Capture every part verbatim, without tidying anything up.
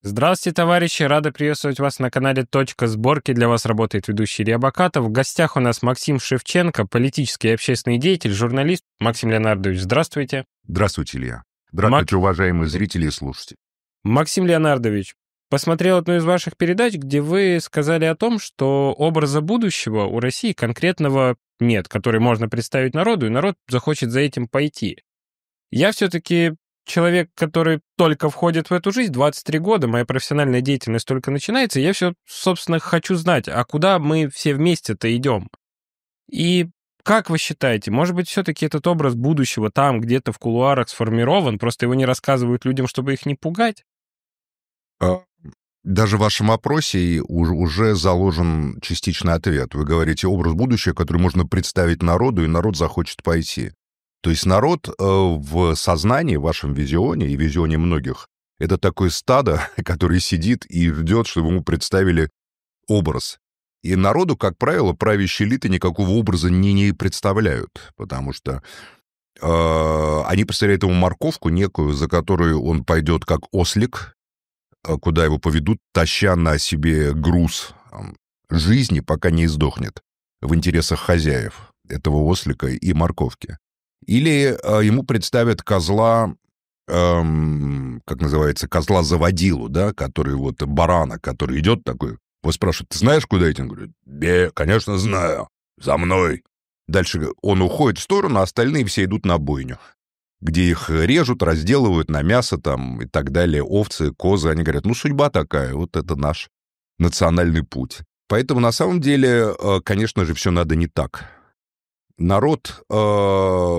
Здравствуйте, товарищи! Рада приветствовать вас на канале «Точка сборки». Для вас работает ведущий Илья Бакатов. В гостях у нас Максим Шевченко, политический и общественный деятель, журналист. Максим Леонардович, здравствуйте. Здравствуйте, Илья. Здравствуйте, Мак... уважаемые зрители и слушатели. Максим Леонардович, посмотрел одну из ваших передач, где вы сказали о том, что образа будущего у России конкретного нет, который можно представить народу, и народ захочет за этим пойти. Я все-таки... человек, который только входит в эту жизнь, двадцать три года, моя профессиональная деятельность только начинается, и я все, собственно, хочу знать, а куда мы все вместе-то идем? И как вы считаете, может быть, все-таки этот образ будущего там где-то в кулуарах сформирован, просто его не рассказывают людям, чтобы их не пугать? Даже в вашем опросе уже заложен частичный ответ. Вы говорите образ будущего, который можно представить народу, и народ захочет пойти. То есть народ э, в сознании, в вашем визионе и визионе многих, это такое стадо, которое сидит и ждет, чтобы ему представили образ. И народу, как правило, правящие элиты никакого образа не, не представляют, потому что э, они представляют ему морковку некую, за которую он пойдет как ослик, куда его поведут, таща на себе груз там, жизни, пока не издохнет в интересах хозяев этого ослика и морковки. Или э, ему представят козла, эм, как называется, козла-заводилу, да, который вот барана, который идет такой, вот спрашивает, ты знаешь, куда идти? Он говорит, да, конечно, знаю, за мной. Дальше он уходит в сторону, а остальные все идут на бойню, где их режут, разделывают на мясо там и так далее, овцы, козы. Они говорят, ну, судьба такая, вот это наш национальный путь. Поэтому на самом деле, э, конечно же, все надо не так. Народ, э,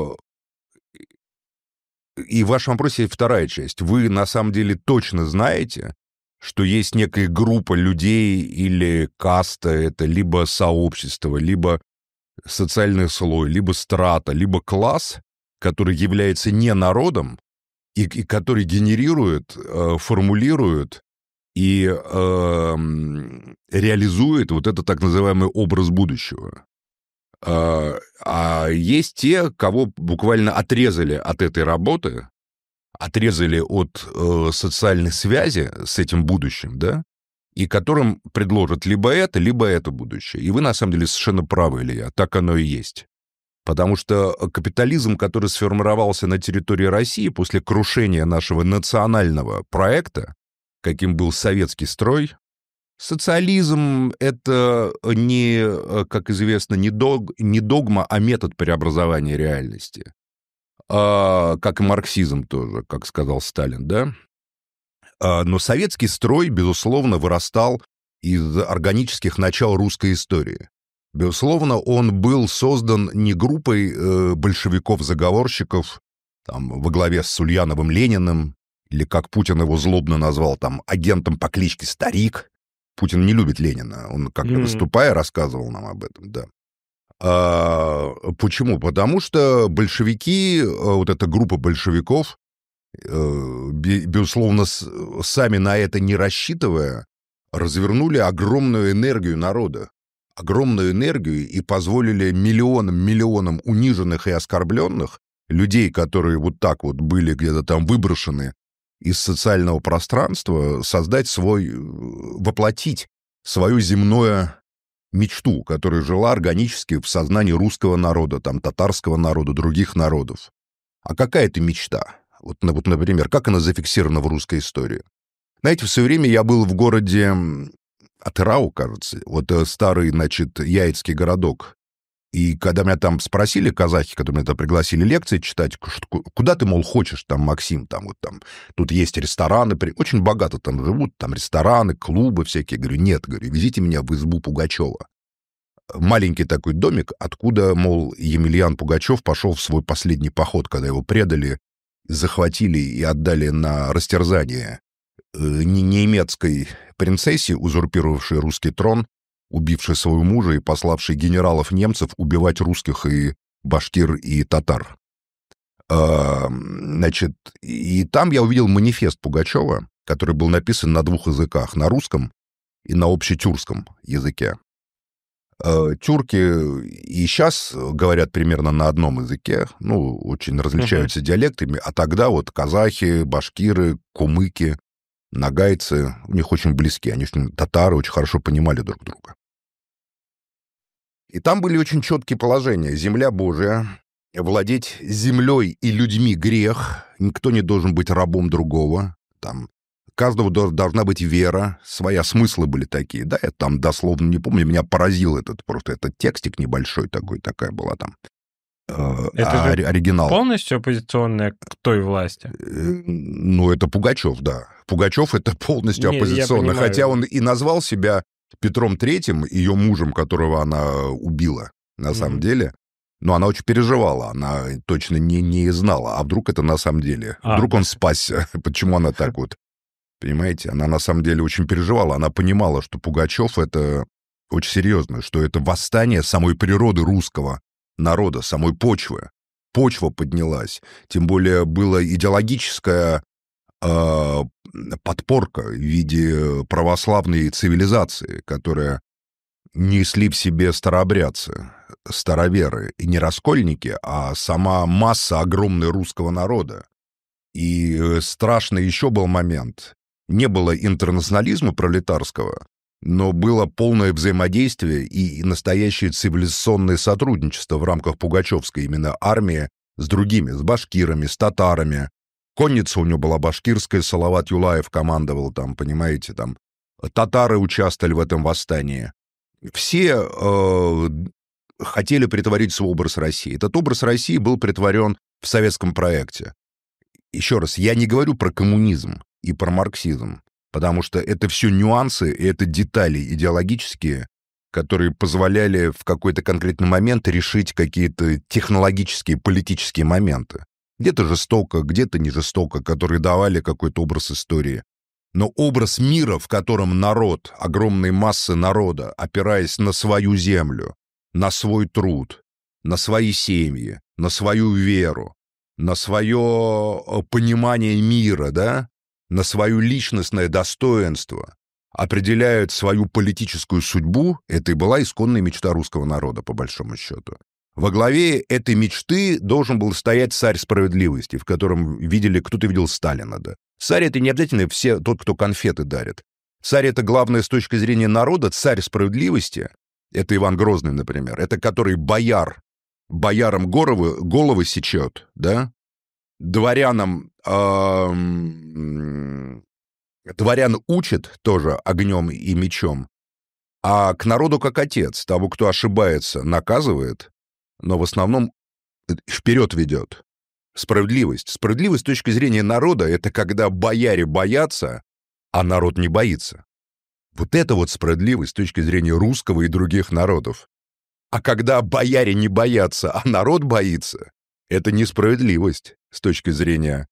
и в вашем вопросе вторая часть. Вы на самом деле точно знаете, что есть некая группа людей или каста, это либо сообщество, либо социальный слой, либо страта, либо класс, который является не народом, и, и который генерирует, э, формулирует и э, реализует вот этот так называемый образ будущего. А есть те, кого буквально отрезали от этой работы, отрезали от э, социальной связи с этим будущим, да, и которым предложат либо это, либо это будущее. И вы, на самом деле, совершенно правы, Илья, так оно и есть. Потому что капитализм, который сформировался на территории России после крушения нашего национального проекта, каким был советский строй, социализм — это не, как известно, не, дог, не догма, а метод преобразования реальности. А, как и марксизм тоже, как сказал Сталин, да? А, но советский строй, безусловно, вырастал из органических начал русской истории. Безусловно, он был создан не группой э, большевиков-заговорщиков там, во главе с Ульяновым Лениным, или, как Путин его злобно назвал, там, агентом по кличке Старик. Путин не любит Ленина, он как-то mm-hmm. выступая рассказывал нам об этом, да. А, почему? Потому что большевики, вот эта группа большевиков, безусловно, сами на это не рассчитывая, развернули огромную энергию народа, огромную энергию и позволили миллионам, миллионам униженных и оскорбленных людей, которые вот так вот были где-то там выброшены из социального пространства, создать свой, воплотить свою земную мечту, которая жила органически в сознании русского народа, там, татарского народа, других народов. А какая это мечта? Вот, вот, например, как она зафиксирована в русской истории? Знаете, в свое время я был в городе Атырау, кажется, вот старый, значит, яицкий городок. И когда меня там спросили казахи, которые меня там пригласили лекции читать, куда ты, мол, хочешь, там, Максим, там, вот там, тут есть рестораны, очень богато там живут, там рестораны, клубы всякие. Говорю, нет, говорю, везите меня в избу Пугачева. Маленький такой домик, откуда, мол, Емельян Пугачев пошел в свой последний поход, когда его предали, захватили и отдали на растерзание немецкой принцессе, узурпировавшей русский трон, убивший своего мужа и пославший генералов немцев убивать русских и башкир, и татар. А, значит, и там я увидел манифест Пугачева, который был написан на двух языках, на русском и на общетюркском языке. А, тюрки и сейчас говорят примерно на одном языке, ну, очень различаются uh-huh. диалектами, а тогда вот казахи, башкиры, кумыки, нагайцы, у них очень близки, они очень, татары очень хорошо понимали друг друга. И там были очень четкие положения. Земля Божия, владеть землей и людьми грех, никто не должен быть рабом другого. Там у каждого должна быть вера, своя, смыслы были такие. Да, я там дословно не помню, меня поразил этот просто этот текстик небольшой такой, такая была там. Э, это ори- оригинал. Полностью оппозиционная к той власти? Э, Ну, это Пугачев, да. Пугачев — это полностью Не, я оппозиционный. понимаю. Хотя он и назвал себя Петром Третьим, ее мужем, которого она убила, на самом Мгм. деле. Но она очень переживала, она точно не, не знала, а вдруг это на самом деле. А. Вдруг он спасся, почему она так вот. Понимаете, она на самом деле очень переживала, она понимала, что Пугачев — это очень серьезно, что это восстание самой природы русского народа, самой почвы. Почва поднялась, тем более была идеологическая э, подпорка в виде православной цивилизации, которая несли в себе старообрядцы, староверы, и не раскольники, а сама масса огромная русского народа. И э, страшный еще был момент. Не было интернационализма пролетарского, но было полное взаимодействие и настоящее цивилизационное сотрудничество в рамках пугачевской именно армии с другими, с башкирами, с татарами. Конница у него была башкирская, Салават Юлаев командовал там, понимаете, там. Татары участвовали в этом восстании. Все э, хотели притворить в образ России. Этот образ России был притворен в советском проекте. Еще раз, я не говорю про коммунизм и про марксизм, потому что это все нюансы, и это детали идеологические, которые позволяли в какой-то конкретный момент решить какие-то технологические, политические моменты. Где-то жестоко, где-то не жестоко, которые давали какой-то образ истории. Но образ мира, в котором народ, огромные массы народа, опираясь на свою землю, на свой труд, на свои семьи, на свою веру, на свое понимание мира, да, на свое личностное достоинство, определяют свою политическую судьбу, это и была исконная мечта русского народа, по большому счету. Во главе этой мечты должен был стоять царь справедливости, в котором видели, кто-то видел Сталина, да. Царь — это не обязательно все, тот, кто конфеты дарит. Царь — это главное с точки зрения народа, царь справедливости, это Иван Грозный, например, это который бояр, боярам головы, головы сечет, да, дворянам, эм, дворян учит тоже огнем и мечом, а к народу как отец, того, кто ошибается, наказывает, но в основном вперед ведет. Справедливость. Справедливость с точки зрения народа — это когда бояре боятся, а народ не боится. Вот это вот справедливость с точки зрения русского и других народов. А когда бояре не боятся, а народ боится, это несправедливость с точки зрения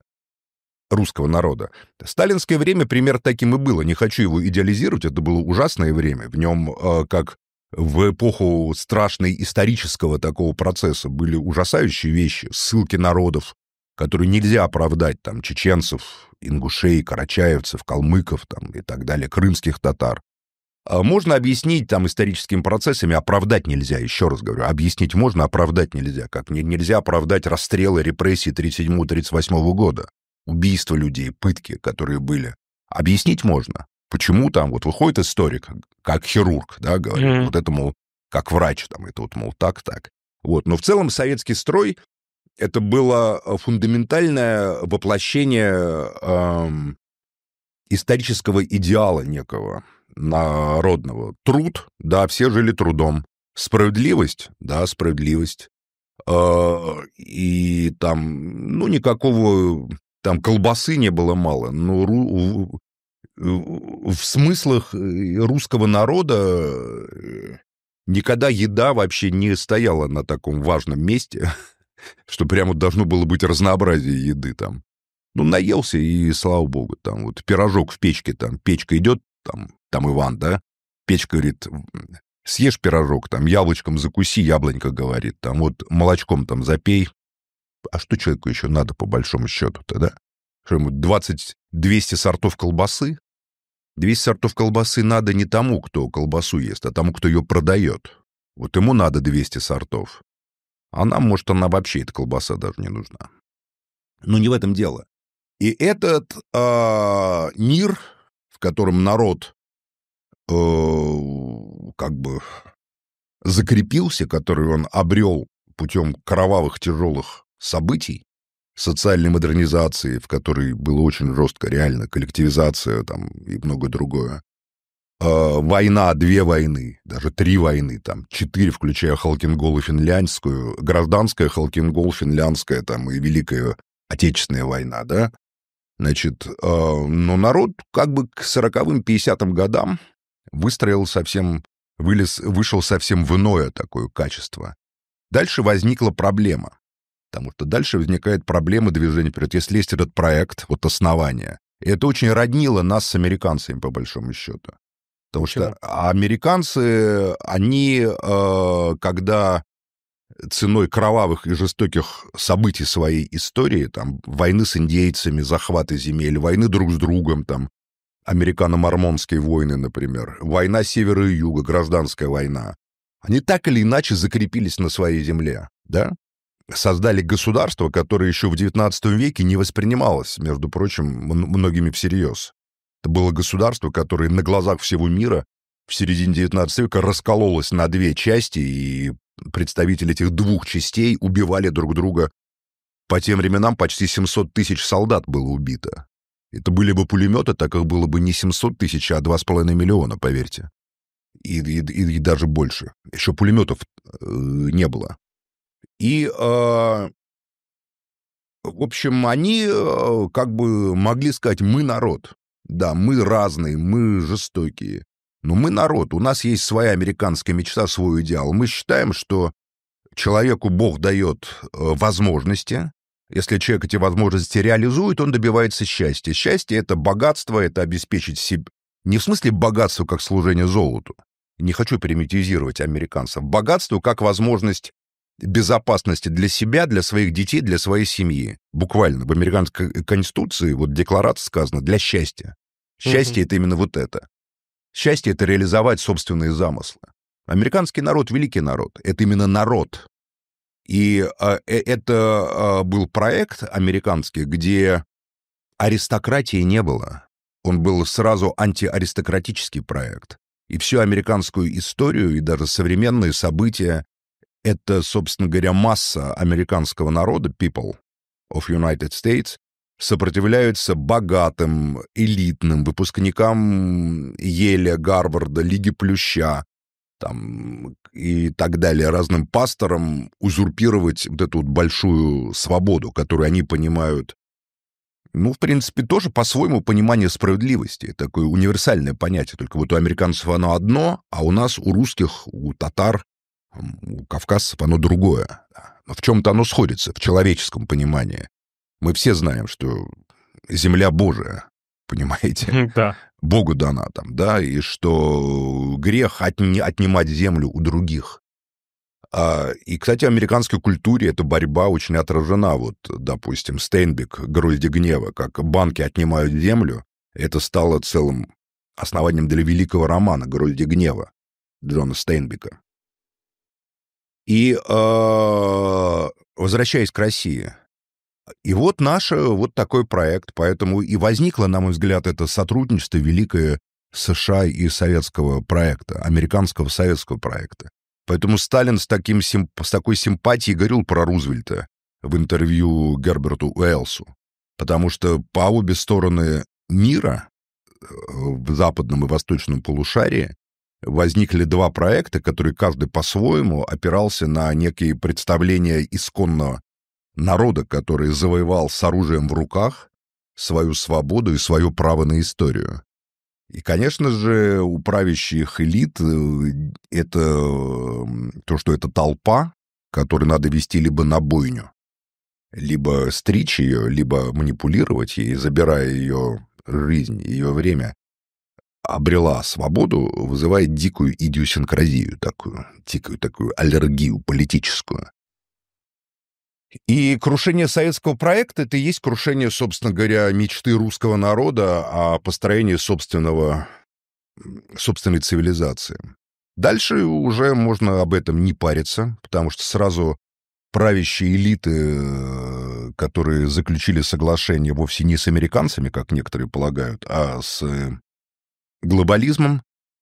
русского народа. Сталинское время пример таким и было. Не хочу его идеализировать, это было ужасное время. В нем, э, как в эпоху страшной исторического такого процесса, были ужасающие вещи, ссылки народов, которые нельзя оправдать, там, чеченцев, ингушей, карачаевцев, калмыков там, и так далее, крымских татар. Можно объяснить там историческими процессами, оправдать нельзя, еще раз говорю. Объяснить можно, оправдать нельзя. Как не, нельзя оправдать расстрелы, репрессии тридцать седьмого — тридцать восьмого года. Убийства людей, пытки, которые были. Объяснить можно. Почему там вот выходит историк, как хирург, да, говорит, mm-hmm. вот это, мол, как врач, там, это вот, мол, так-так. Вот. Но в целом советский строй — это было фундаментальное воплощение эм, исторического идеала некого, народного. Труд, да, все жили трудом. Справедливость, да, справедливость. Э, и там, ну, никакого, там, колбасы не было мало, но ру, в смыслах русского народа никогда еда вообще не стояла на таком важном месте, что прямо должно было быть разнообразие еды там. Ну, наелся, и слава богу, там вот пирожок в печке, там, печка идет, там, там Иван, да, печка говорит, съешь пирожок, там, яблочком закуси, яблонька говорит, там, вот молочком там запей. А что человеку еще надо, по большому счету-то, да? Что ему двадцать-двести сортов колбасы? двести сортов колбасы надо не тому, кто колбасу ест, а тому, кто ее продает. Вот ему надо двести сортов. А нам, может, она вообще, эта колбаса даже не нужна. Но не в этом дело. И этот э, мир, в котором народ э, как бы закрепился, который он обрел путем кровавых тяжелых событий, социальной модернизации, в которой было очень жестко реально коллективизация там, и многое другое, э, война, две войны, даже три войны, там, четыре, включая Халкингол и финляндскую, гражданская Халкингол, финляндская там, и Великая Отечественная война, да, значит, э, но народ как бы к сороковым, пятидесятым годам выстроил совсем, вылез, вышел совсем в иное такое качество. Дальше возникла проблема. Потому что дальше возникает проблема движения вперед. Если есть этот проект, вот основание, и это очень роднило нас с американцами, по большому счету. Потому Почему? Что американцы, они, э, когда ценой кровавых и жестоких событий своей истории, там, войны с индейцами, захваты земель, войны друг с другом, там, американо-мормонские войны, например, война севера и юга, гражданская война, они так или иначе закрепились на своей земле, да? Создали государство, которое еще в девятнадцатом веке не воспринималось, между прочим, многими всерьез. Это было государство, которое на глазах всего мира в середине девятнадцатого века раскололось на две части, и представители этих двух частей убивали друг друга. По тем временам почти семьсот тысяч солдат было убито. Это были бы пулеметы, так их было бы не семьсот тысяч, а два с половиной миллиона, поверьте. И, и, и даже больше. Еще пулеметов э, не было. И, э, в общем, они э, как бы могли сказать: мы народ. Да, мы разные, мы жестокие. Но мы народ, у нас есть своя американская мечта, свой идеал. Мы считаем, что человеку Бог дает э, возможности. Если человек эти возможности реализует, он добивается счастья. Счастье — это богатство, это обеспечить себе... Не в смысле богатство как служение золоту. Не хочу примитивизировать американцев. Богатство как возможность безопасности для себя, для своих детей, для своей семьи. Буквально в американской конституции, вот в декларации сказано, для счастья. Счастье mm-hmm. — это именно вот это. Счастье — это реализовать собственные замыслы. Американский народ — великий народ. Это именно народ. И э, это э, был проект американский, где аристократии не было. Он был сразу антиаристократический проект. И всю американскую историю, и даже современные события, это, собственно говоря, масса американского народа, people of United States, сопротивляются богатым, элитным выпускникам Йеля, Гарварда, Лиги Плюща там, и так далее, разным пасторам узурпировать вот эту вот большую свободу, которую они понимают, ну, в принципе, тоже по-своему понимание справедливости. Такое универсальное понятие. Только вот у американцев оно одно, а у нас, у русских, у татар, у кавказцев оно другое. Но в чем-то оно сходится, в человеческом понимании. Мы все знаем, что земля Божия, понимаете? Да. Богу дана там, да, и что грех отни- отнимать землю у других. А, и, кстати, в американской культуре эта борьба очень отражена. Вот, допустим, Стейнбек, «Грозди гнева», как банки отнимают землю, это стало целым основанием для великого романа «Грозди гнева» Джона Стейнбека. И, э, возвращаясь к России, и вот наш вот такой проект, поэтому и возникло, на мой взгляд, это сотрудничество великое США и советского проекта, американского советского проекта. Поэтому Сталин с, таким, с такой симпатией говорил про Рузвельта в интервью Герберту Уэллсу, потому что по обе стороны мира, в западном и восточном полушарии, возникли два проекта, которые каждый по-своему опирался на некие представления исконного народа, который завоевал с оружием в руках свою свободу и свое право на историю. И, конечно же, у правящих элит это то, что это толпа, которой надо вести либо на бойню, либо стричь ее, либо манипулировать ей, забирая ее жизнь, ее время, обрела свободу, вызывает дикую идиосинкразию, такую, дикую такую аллергию политическую. И крушение советского проекта — это и есть крушение, собственно говоря, мечты русского народа о построении собственного, собственной цивилизации. Дальше уже можно об этом не париться, потому что сразу правящие элиты, которые заключили соглашение вовсе не с американцами, как некоторые полагают, а с глобализмом.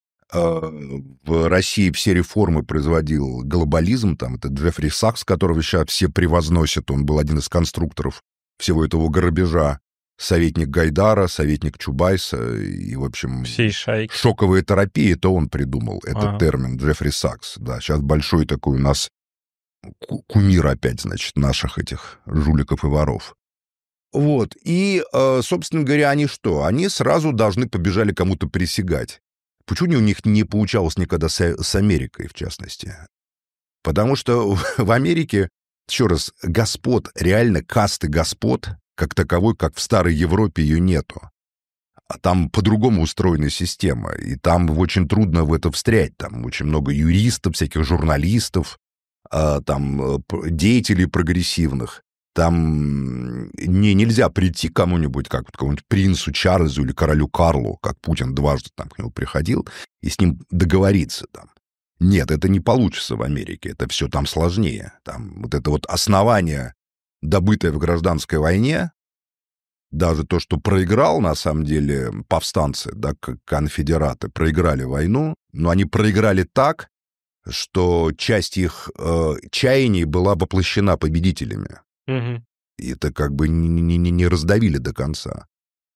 В России все реформы производил глобализм, там это Джеффри Сакс, которого сейчас все превозносят, он был один из конструкторов всего этого грабежа, советник Гайдара, советник Чубайса, и, в общем, всей шайки. Шоковая терапия, это он придумал, этот ага. термин, Джеффри Сакс, да, сейчас большой такой у нас кумир опять, значит, наших этих жуликов и воров. Вот, и, собственно говоря, они что? Они сразу должны побежали кому-то присягать. Почему у них не получалось никогда с, с Америкой, в частности? Потому что в Америке, еще раз, господ, реально касты господ, как таковой, как в старой Европе, ее нету. А там по-другому устроена система, и там очень трудно в это встрять. Там очень много юристов, всяких журналистов, там деятелей прогрессивных. Там не, нельзя прийти к кому-нибудь, как какому-нибудь принцу Чарльзу или королю Карлу, как Путин дважды там к нему приходил, и с ним договориться там. Нет, это не получится в Америке, это все там сложнее. Там вот это вот основание, добытое в гражданской войне, даже то, что проиграл, на самом деле, повстанцы, да, конфедераты, проиграли войну, но они проиграли так, что часть их э, чаяний была воплощена победителями. Угу. И это как бы не, не, не раздавили до конца.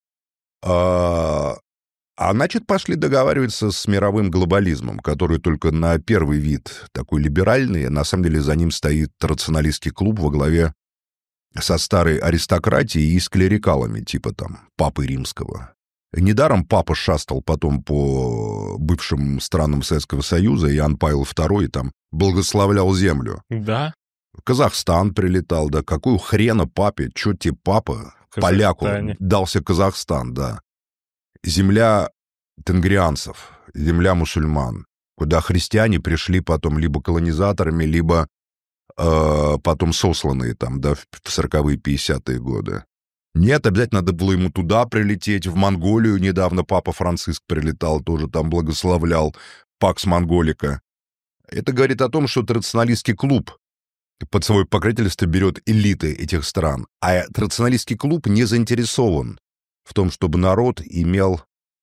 А, а значит, пошли договариваться с мировым глобализмом, который только на первый вид такой либеральный, а на самом деле за ним стоит рационалистский клуб во главе со старой аристократией и с клерикалами, типа там Папы Римского. Недаром папа шастал потом по бывшим странам Советского Союза, Иоанн Павел второй там благословлял землю. Да. Казахстан прилетал, да, какой хрена папе, чё тебе папа, поляку, дался Казахстан, да. Земля тенгрианцев, земля мусульман, куда христиане пришли потом либо колонизаторами, либо э, потом сосланные там, да, в сороковые, пятидесятые годы. Нет, обязательно надо было ему туда прилететь, в Монголию недавно папа Франциск прилетал, тоже там благословлял Пакс Монголика. Это говорит о том, что традиционалистский клуб под свое покровительство берет элиты этих стран, а традиционалистский клуб не заинтересован в том, чтобы народ имел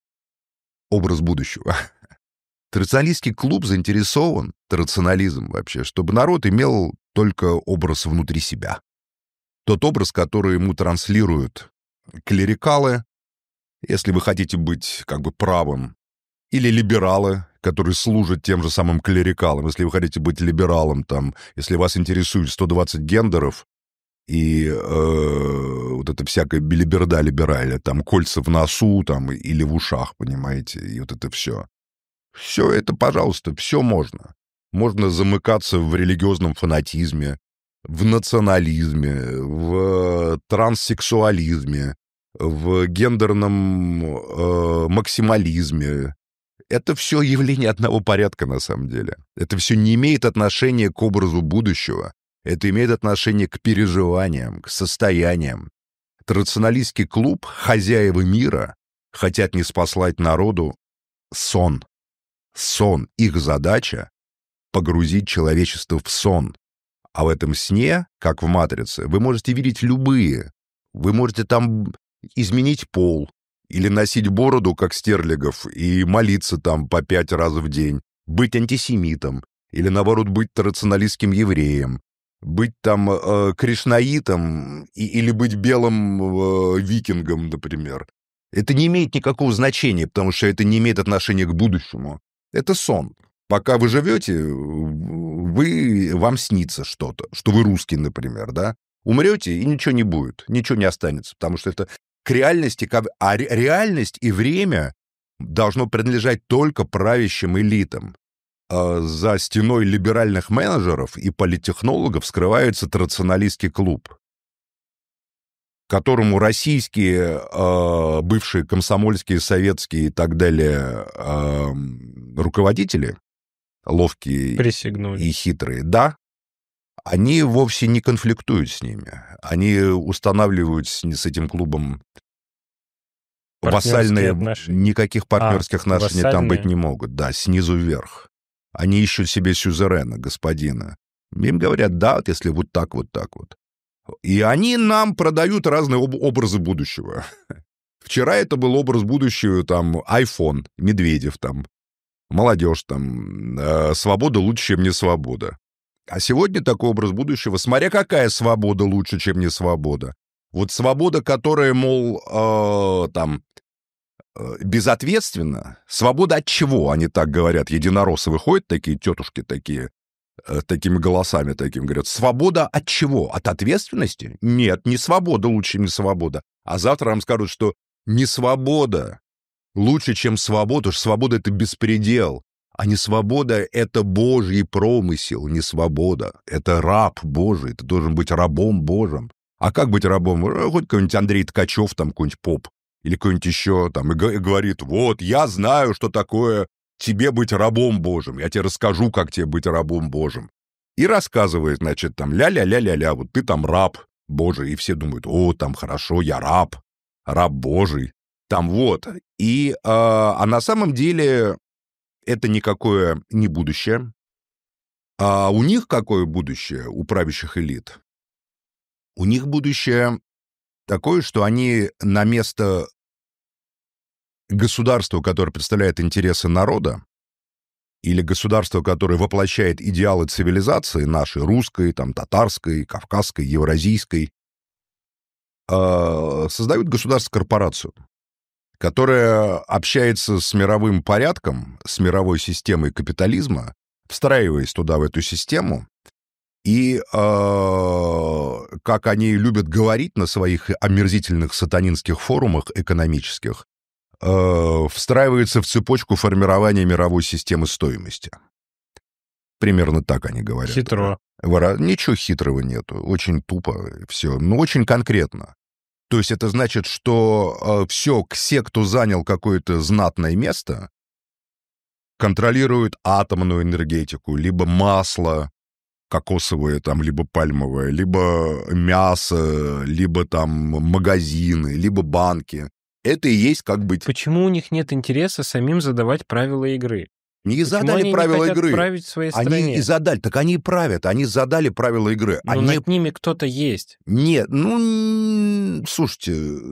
образ будущего. Традиционалистский клуб заинтересован, традиционализм вообще, чтобы народ имел только образ внутри себя. Тот образ, который ему транслируют клерикалы, если вы хотите быть как бы правым, или либералы, которые служат тем же самым клерикалам. Если вы хотите быть либералом, там, если вас интересует сто двадцать гендеров и э, вот это всякая билиберда либеральная, там, кольца в носу там, или в ушах, понимаете, и вот это все. Все это, пожалуйста, все можно. Можно замыкаться в религиозном фанатизме, в национализме, в транссексуализме, в гендерном э, максимализме. Это все явление одного порядка, на самом деле. Это все не имеет отношения к образу будущего. Это имеет отношение к переживаниям, к состояниям. Традиционалистский клуб, хозяева мира, хотят ниспослать народу сон. Сон. Их задача — погрузить человечество в сон. А в этом сне, как в «Матрице», вы можете видеть любые. Вы можете там изменить пол, или носить бороду, как Стерлигов, и молиться там по пять раз в день, быть антисемитом, или, наоборот, быть традиционалистским евреем, быть там э, кришнаитом, и, или быть белым э, викингом, например. Это не имеет никакого значения, потому что это не имеет отношения к будущему. Это сон. Пока вы живете, вы, вам снится что-то, что вы русский, например, да? Умрете, и ничего не будет, ничего не останется, потому что это к реальности, а реальность и время должно принадлежать только правящим элитам. За стеной либеральных менеджеров и политтехнологов скрывается традиционалистский клуб, которому российские, бывшие комсомольские, советские и так далее руководители, ловкие Присягнули. И хитрые, да, они вовсе не конфликтуют с ними. Они устанавливают с, с этим клубом вассальные... Отношения. Никаких партнерских а, отношений вассальные. Там быть не могут. Да, снизу вверх. Они ищут себе сюзерена, господина. Им говорят, да, вот если вот так, вот так вот. И они нам продают разные об- образы будущего. Вчера это был образ будущего, там, iPhone, Медведев, там, молодежь, там, э, свобода лучше, чем не свобода. А сегодня такой образ будущего, смотря какая свобода лучше, чем не свобода. Вот свобода, которая, мол, э, там, э, безответственна. Свобода от чего, они так говорят. Единороссы выходят, такие тетушки такие, э, такими голосами такими, говорят, свобода от чего? От ответственности? Нет, не свобода лучше, чем не свобода. А завтра вам скажут, что не свобода лучше, чем свобода, потому что свобода — это беспредел. А не свобода — это Божий промысел, не свобода. Это раб Божий, ты должен быть рабом Божьим. А как быть рабом? Хоть какой-нибудь Андрей Ткачев, там, какой-нибудь поп, или какой-нибудь еще, там, и говорит, вот, я знаю, что такое тебе быть рабом Божьим, я тебе расскажу, как тебе быть рабом Божьим. И рассказывает, значит, там, ля-ля-ля-ля-ля, вот ты там раб Божий, и все думают, о, там, хорошо, я раб, раб Божий, там, вот. И, э, а на самом деле это никакое не будущее. А у них какое будущее, у правящих элит? У них будущее такое, что они на место государства, которое представляет интересы народа, или государства, которое воплощает идеалы цивилизации нашей, русской, там, татарской, кавказской, евразийской, создают государство-корпорацию, которая общается с мировым порядком, с мировой системой капитализма, встраиваясь туда, в эту систему, и, э, как они любят говорить на своих омерзительных сатанинских форумах экономических, э, встраивается в цепочку формирования мировой системы стоимости. Примерно так они говорят. Хитро. Вора... Ничего хитрого нету, очень тупо все, но очень конкретно. То есть это значит, что э, все, все, кто занял какое-то знатное место, контролируют атомную энергетику, либо масло кокосовое, там, либо пальмовое, либо мясо, либо там магазины, либо банки. Это и есть как быть... Почему у них нет интереса самим задавать правила игры? Не Почему задали они правила не хотят игры. править в своей Они стране? и задали, так они и правят, они задали правила игры. Но они... над ними кто-то есть. Нет, ну, слушайте,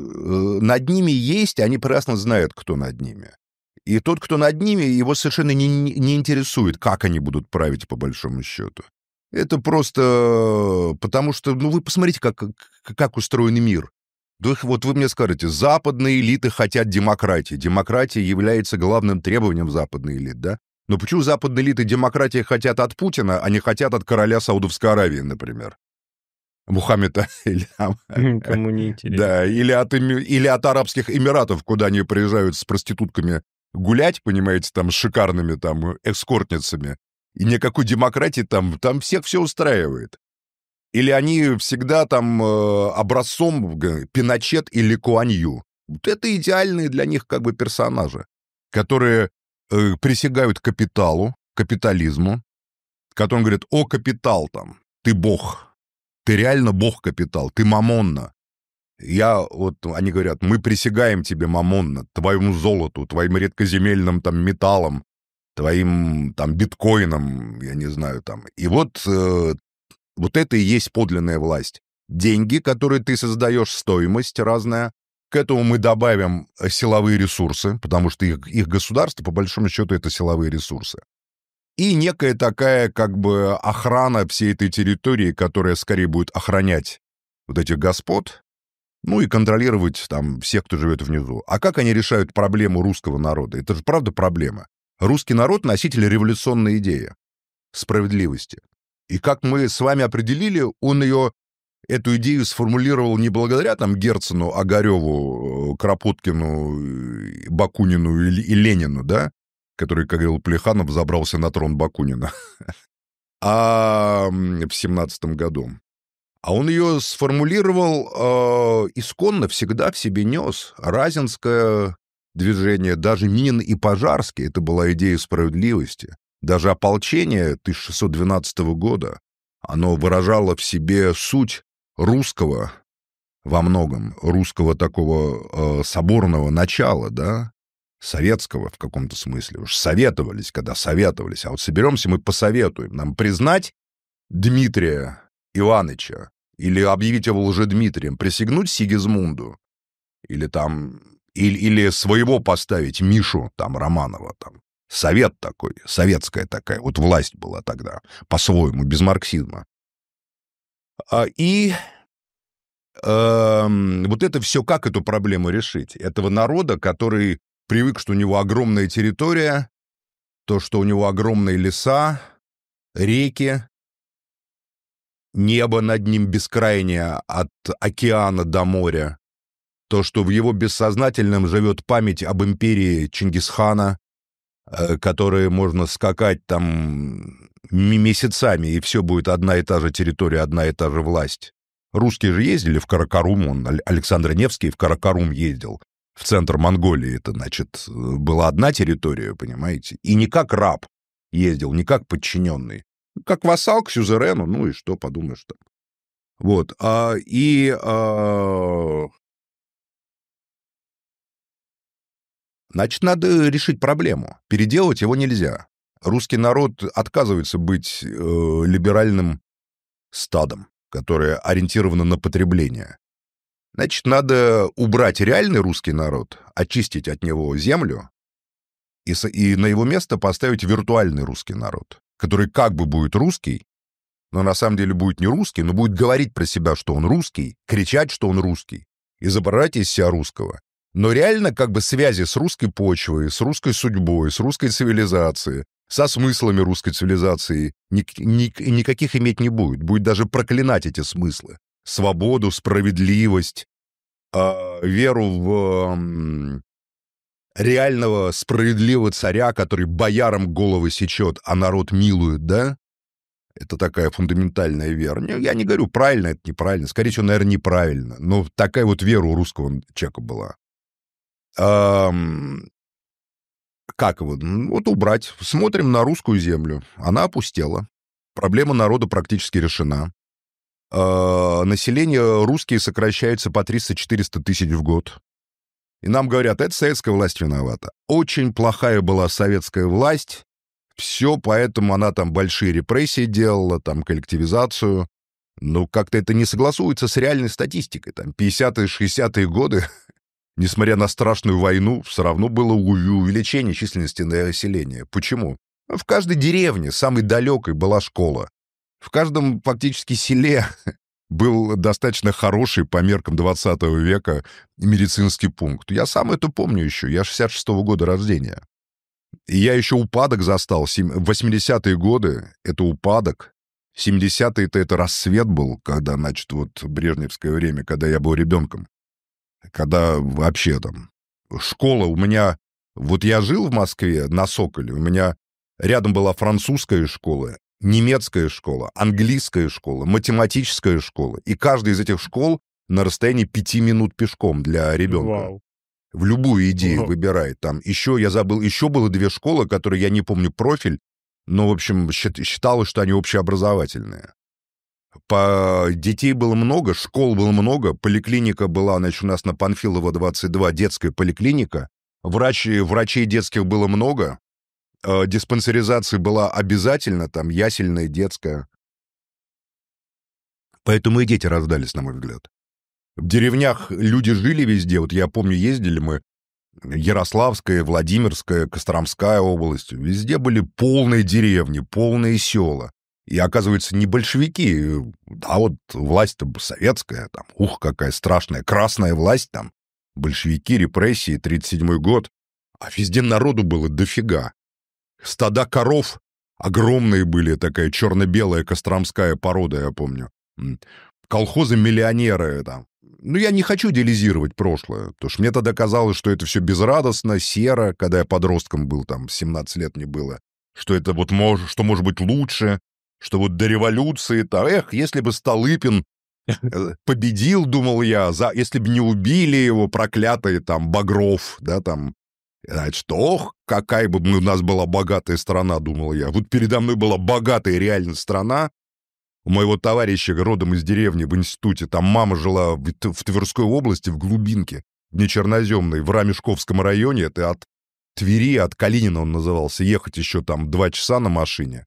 над ними есть, они прекрасно знают, кто над ними. И тот, кто над ними, его совершенно не, не интересует, как они будут править, по большому счету. Это просто потому что, ну, вы посмотрите, как, как устроен мир. Вот вы мне скажете, западные элиты хотят демократии. Демократия является главным требованием западной элиты, да? Но почему западные элиты демократии хотят от Путина, а не хотят от короля Саудовской Аравии, например? Мухаммеда или... Кому не интересно. Да, или от, или от Арабских Эмиратов, куда они приезжают с проститутками гулять, понимаете, там, с шикарными там эскортницами. И никакой демократии там, там всех все устраивает. Или они всегда там э, образцом Пиночет или Куань Ю. Вот это идеальные для них как бы персонажи, которые э, присягают капиталу, капитализму, которым говорят, о, капитал там, ты бог, ты реально бог-капитал, ты мамонна. Я, вот, они говорят, мы присягаем тебе, мамонна, твоему золоту, твоим редкоземельным там металлам, твоим там биткоинам, я не знаю, там. И вот... Э, Вот это и есть подлинная власть. Деньги, которые ты создаешь, стоимость разная. К этому мы добавим силовые ресурсы, потому что их, их государство, по большому счету, это силовые ресурсы. И некая такая, как бы, охрана всей этой территории, которая скорее будет охранять вот этих господ, ну и контролировать там всех, кто живет внизу. А как они решают проблему русского народа? Это же правда проблема. Русский народ — носитель революционной идеи справедливости. И как мы с вами определили, он ее, эту идею сформулировал не благодаря там Герцену, Огареву, Кропоткину, Бакунину и, и Ленину, да, который, как говорил Плеханов, забрался на трон Бакунина, а в семнадцатом году. А он ее сформулировал э, исконно, всегда в себе нес. Разинское движение, даже Минин и Пожарский, это была идея справедливости. Даже ополчение тысяча шестьсот двенадцатого года, оно выражало в себе суть русского, во многом, русского такого э, соборного начала, да, советского в каком-то смысле. Уж советовались, когда советовались. А вот соберемся, мы посоветуем. Нам признать Дмитрия Ивановича или объявить его лжедмитрием, присягнуть Сигизмунду или там или, или своего поставить Мишу там Романова там. Совет такой, советская такая, вот власть была тогда, по-своему, без марксизма. А, и э, вот это все, как эту проблему решить? Этого народа, который привык, что у него огромная территория, то, что у него огромные леса, реки, небо над ним бескрайнее от океана до моря, то, что в его бессознательном живет память об империи Чингисхана, которые можно скакать там месяцами, и все будет одна и та же территория, одна и та же власть. Русские же ездили в Каракарум, он, Александр Невский в Каракарум ездил, в центр Монголии. Это, значит, была одна территория, понимаете? И не как раб ездил, не как подчиненный. Как вассал к сюзерену, ну и что, подумаешь там. Вот, а, и... А... Значит, надо решить проблему. Переделывать его нельзя. Русский народ отказывается быть э, либеральным стадом, которое ориентировано на потребление. Значит, надо убрать реальный русский народ, очистить от него землю и, и на его место поставить виртуальный русский народ, который как бы будет русский, но на самом деле будет не русский, но будет говорить про себя, что он русский, кричать, что он русский, изображать из себя русского. Но реально как бы связи с русской почвой, с русской судьбой, с русской цивилизацией, со смыслами русской цивилизации ни, ни, никаких иметь не будет. Будет даже проклинать эти смыслы. Свободу, справедливость, э, веру в э, реального справедливого царя, который боярам головы сечет, а народ милует, да? Это такая фундаментальная вера. Я не говорю, правильно это, неправильно. Скорее всего, наверное, неправильно. Но такая вот вера у русского человека была. Эм, как его? Вот убрать. Смотрим на русскую землю. Она опустела. Проблема народа практически решена. Э, население русские сокращается по триста-четыреста тысяч в год. И нам говорят, это советская власть виновата. Очень плохая была советская власть. Все, поэтому она там большие репрессии делала, там коллективизацию. Но как-то это не согласуется с реальной статистикой. Там пятидесятые, шестидесятые годы... Несмотря на страшную войну, все равно было увеличение численности населения. Почему? В каждой деревне, самой далекой, была школа. В каждом фактически селе был достаточно хороший по меркам двадцатого века медицинский пункт. Я сам это помню еще. Я шестьдесят шестого года рождения. И я еще упадок застал. восьмидесятые годы — это упадок. семидесятые — это рассвет был, когда, значит, вот брежневское время, когда я был ребенком. Когда вообще там школа у меня... Вот я жил в Москве на Соколе, у меня рядом была французская школа, немецкая школа, английская школа, математическая школа. И каждая из этих школ на расстоянии пяти минут пешком для ребенка. Вау. В любую идею Вау. Выбирает. Там еще, я забыл, еще было две школы, которые я не помню профиль, но, в общем, считалось, что они общеобразовательные. По... Детей было много, школ было много, поликлиника была, значит, у нас на Панфилова двадцать два, детская поликлиника, Врачи... врачей детских было много, э, диспансеризация была обязательно, там, ясельная, детская. Поэтому и дети рождались, на мой взгляд. В деревнях люди жили везде, вот я помню, ездили мы, Ярославская, Владимирская, Костромская область, везде были полные деревни, полные села. И, оказывается, не большевики, а вот власть-то советская, там, ух, какая страшная, красная власть там, большевики, репрессии, тридцать седьмой год, а везде народу было дофига. Стада коров огромные были, такая черно-белая костромская порода, я помню. Колхозы-миллионеры там. Ну, я не хочу идеализировать прошлое, потому что мне тогда казалось, что это все безрадостно, серо, когда я подростком был, там, семнадцать лет мне было, что это вот может, что может быть лучше, что вот до революции-то, эх, если бы Столыпин победил, думал я, за, если бы не убили его проклятые там Багров, да, там, значит, ох, какая бы у нас была богатая страна, думал я. Вот передо мной была богатая реально страна. У моего товарища родом из деревни в институте, там мама жила в, в Тверской области, в глубинке, в Нечерноземной, в Рамешковском районе, это от Твери, от Калинина он назывался, ехать еще там два часа на машине.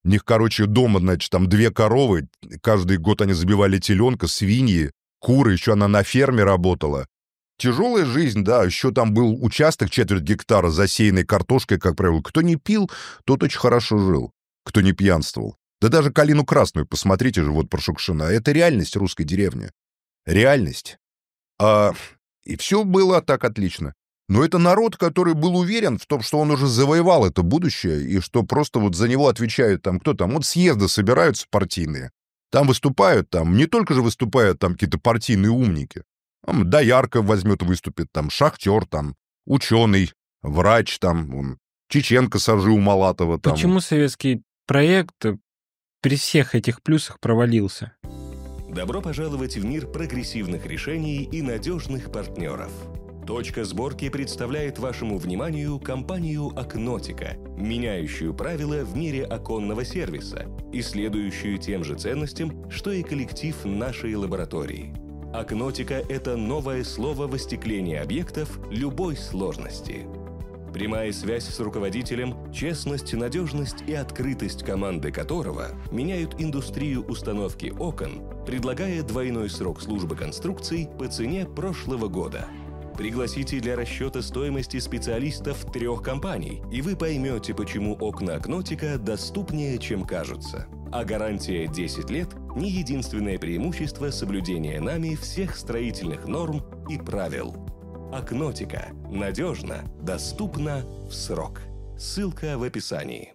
У них, короче, дома, значит, там две коровы, каждый год они забивали теленка, свиньи, куры, еще она на ферме работала. Тяжелая жизнь, да, еще там был участок четверть гектара, засеянный картошкой, как правило. Кто не пил, тот очень хорошо жил, кто не пьянствовал. Да даже калину красную, посмотрите же, вот про Шукшина. Это реальность русской деревни. Реальность. А, и все было так отлично. Но это народ, который был уверен в том, что он уже завоевал это будущее, и что просто вот за него отвечают там кто там. Вот съезды собираются партийные, там выступают, там не только же выступают там какие-то партийные умники. Там Доярка возьмет, выступит, там шахтер, там ученый, врач, там Чеченко, Сажи Умалатова. Там. Почему советский проект при всех этих плюсах провалился? Добро пожаловать в мир прогрессивных решений и надежных партнеров. Точка сборки представляет вашему вниманию компанию «Акнотика», меняющую правила в мире оконного сервиса и следующую тем же ценностям, что и коллектив нашей лаборатории. «Акнотика» — это новое слово в остеклении объектов любой сложности. Прямая связь с руководителем, честность, надежность и открытость команды которого меняют индустрию установки окон, предлагая двойной срок службы конструкций по цене прошлого года. Пригласите для расчета стоимости специалистов трех компаний, и вы поймете, почему окна Акнотика доступнее, чем кажутся. А гарантия десять лет – не единственное преимущество соблюдения нами всех строительных норм и правил. Акнотика. Надежно, доступно, в срок. Ссылка в описании.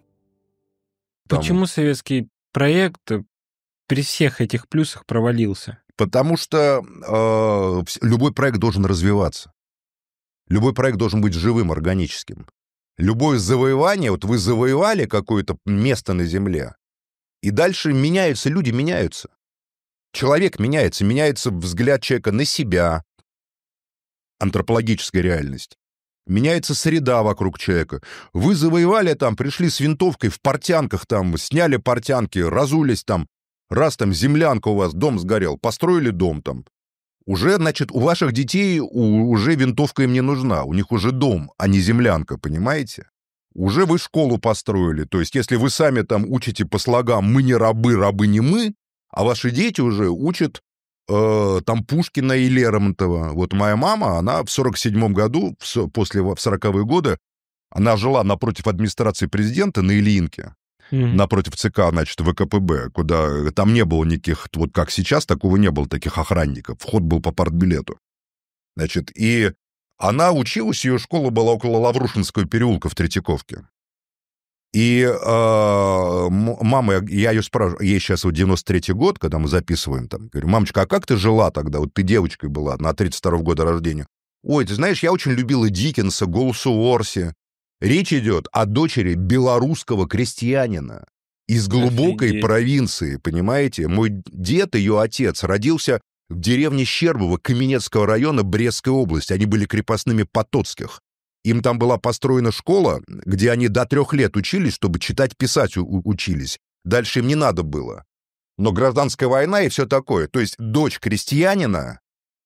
Почему советский проект при всех этих плюсах провалился? Потому что э, любой проект должен развиваться. Любой проект должен быть живым, органическим. Любое завоевание, вот вы завоевали какое-то место на Земле, и дальше меняются, люди меняются. Человек меняется, меняется взгляд человека на себя, антропологическая реальность. Меняется среда вокруг человека. Вы завоевали там, пришли с винтовкой в портянках там, сняли портянки, разулись там, раз там землянка у вас, дом сгорел, построили дом там. Уже, значит, у ваших детей у, уже винтовка им не нужна, у них уже дом, а не землянка, понимаете? Уже вы школу построили, то есть если вы сами там учите по слогам «мы не рабы, рабы не мы», а ваши дети уже учат э, там Пушкина и Лермонтова. Вот моя мама, она в сорок седьмом году, в, после в сороковые годы, она жила напротив администрации президента на Ильинке. Mm-hmm. Напротив ЦК, значит, ВКПБ, куда там не было никаких, вот как сейчас, такого не было, таких охранников. Вход был по партбилету. Значит, и она училась, ее школа была около Лаврушинского переулка в Третьяковке. И э, мама, я ее спрашиваю, ей сейчас вот девяносто третий год, когда мы записываем, там, говорю, мамочка, а как ты жила тогда? Вот ты девочкой была, на тридцать второго года рождения. Ой, ты знаешь, я очень любила Диккенса, Голосу Орси. Речь идет о дочери белорусского крестьянина из глубокой Офигеть. провинции, понимаете? Мой дед, ее отец, родился в деревне Щербово Каменецкого района Брестской области. Они были крепостными Потоцких. Им там была построена школа, где они до трех лет учились, чтобы читать, писать у- учились. Дальше им не надо было. Но гражданская война и все такое. То есть дочь крестьянина,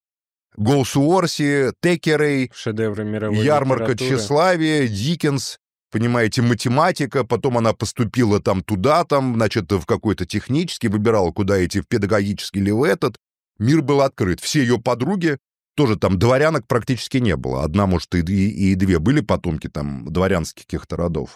Голосу Орси, Текерей, шедевры мировой ярмарка литературы. тщеславия, Диккенс, понимаете, математика, потом она поступила там туда, там, значит, в какой-то технический, выбирала, куда идти, в педагогический или в этот. Мир был открыт. Все ее подруги, тоже там дворянок практически не было. Одна, может, и, и, и две были потомки там дворянских каких-то родов.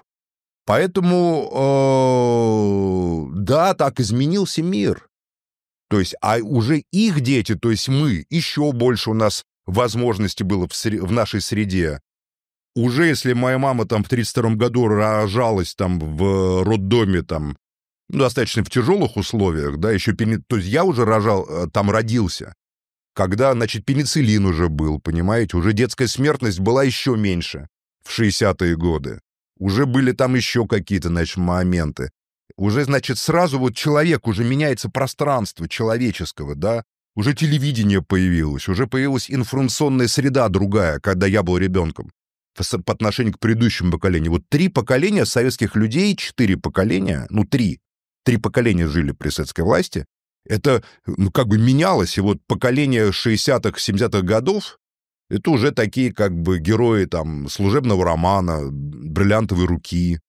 Поэтому, э, да, так изменился мир. То есть, а уже их дети, то есть мы, еще больше у нас возможностей было в, сре- в нашей среде. Уже если моя мама там в тридцать втором году рожалась там в роддоме, там, ну, достаточно в тяжелых условиях, да, еще, пени... то есть я уже рожал, там родился, когда, значит, пенициллин уже был, понимаете, уже детская смертность была еще меньше в шестидесятые годы. Уже были там еще какие-то, значит, моменты. Уже, значит, сразу вот человек, уже меняется пространство человеческого, да, уже телевидение появилось, уже появилась информационная среда другая, когда я был ребенком, по отношению к предыдущему поколению. Вот три поколения советских людей, четыре поколения, ну, три, три поколения жили при советской власти, это, ну, как бы менялось, и вот поколение шестидесятых, семидесятых годов, это уже такие, как бы, герои, там, служебного романа, бриллиантовой руки,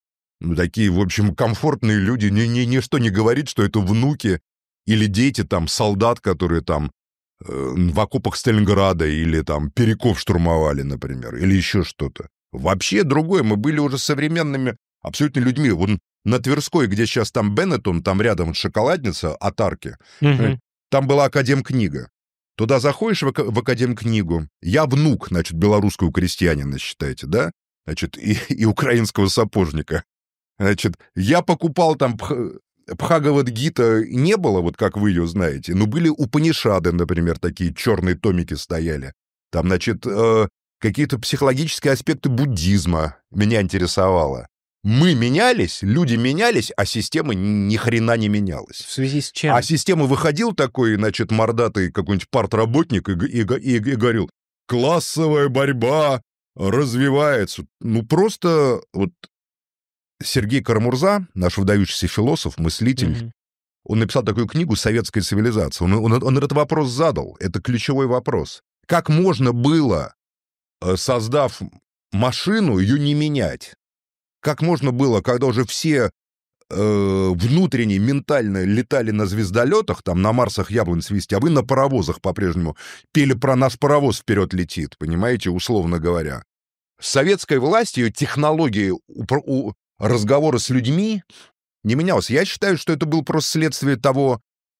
Ну, такие, в общем, комфортные люди. Ни, ни, ничто не говорит, что это внуки или дети там солдат, которые там э, в окопах Сталинграда или там Перекоп штурмовали, например, или еще что-то. Вообще другое. Мы были уже современными абсолютно людьми. Вон на Тверской, где сейчас там Беннетон, там рядом шоколадница от арки, Угу. там была академкнига. Туда заходишь в, в академкнигу. Я внук, значит, белорусского крестьянина, считаете, да? Значит, и, и украинского сапожника. Значит, я покупал там пх... Бхагавад-гита не было, вот как вы ее знаете, но были Упанишады, например, такие черные томики стояли. Там, значит, э, какие-то психологические аспекты буддизма меня интересовало. Мы менялись, люди менялись, а система ни хрена не менялась. В связи с чем? А система выходил такой, значит, мордатый какой-нибудь партработник и, и, и, и говорил, классовая борьба развивается. Ну, просто вот Сергей Карамурза, наш выдающийся философ, мыслитель, mm-hmm. он написал такую книгу «Советская цивилизация». Он, он, он этот вопрос задал. Это ключевой вопрос. Как можно было, создав машину, ее не менять? Как можно было, когда уже все э, внутренне, ментально летали на звездолетах, там на Марсах яблонь свисти, а вы на паровозах по-прежнему пели про наш паровоз вперед летит, понимаете, условно говоря. С советской властью технологии у, у, разговора с людьми не менялось. Я считаю, что это было просто следствие того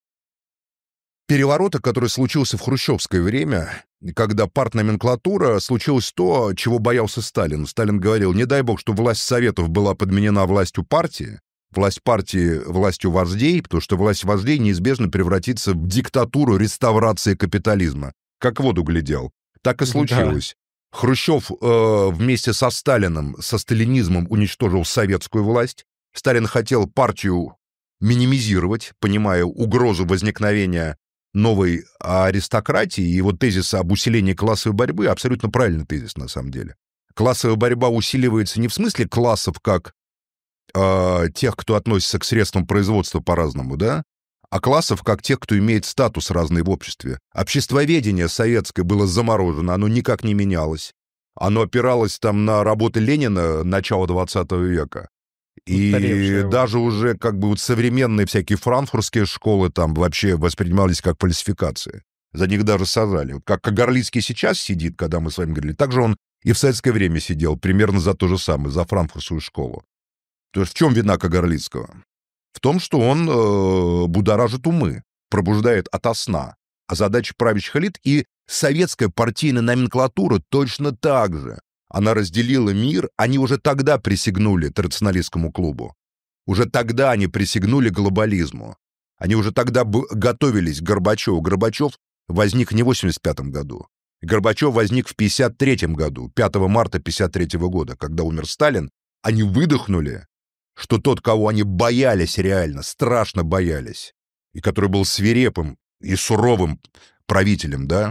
переворота, который случился в хрущевское время, когда партноменклатура, случилось то, чего боялся Сталин. Сталин говорил, не дай бог, что власть Советов была подменена властью партии, власть партии властью вождей, потому что власть вождей неизбежно превратится в диктатуру реставрации капитализма. Как в воду глядел. Так и случилось. Да. Хрущев э, вместе со Сталиным, со сталинизмом уничтожил советскую власть. Сталин хотел партию минимизировать, понимая угрозу возникновения новой аристократии, и вот тезис об усилении классовой борьбы абсолютно правильный тезис, на самом деле. Классовая борьба усиливается не в смысле классов, как э, тех, кто относится к средствам производства по-разному, да, а классов, как тех, кто имеет статус разный в обществе. Обществоведение советское было заморожено, оно никак не менялось. Оно опиралось там на работы Ленина начала двадцатого века. И Устаревшая даже его. Уже как бы вот современные всякие франкфуртские школы там вообще воспринимались как фальсификации. За них даже сажали. Вот как Кагарлицкий сейчас сидит, когда мы с вами говорили, так же он и в советское время сидел, примерно за то же самое, за франкфуртскую школу. То есть в чем вина Кагарлицкого? В том, что он э, будоражит умы, пробуждает ото сна. А задача правящих элит и советская партийная номенклатура точно так же. Она разделила мир, они уже тогда присягнули традиционалистскому клубу. Уже тогда они присягнули глобализму. Они уже тогда готовились к Горбачеву. Горбачев возник не в восемьдесят пятом году. Горбачев возник в пятьдесят третьем году, пятого марта пятьдесят третьего года, когда умер Сталин. Они выдохнули, что тот, кого они боялись реально, страшно боялись, и который был свирепым и суровым правителем, да,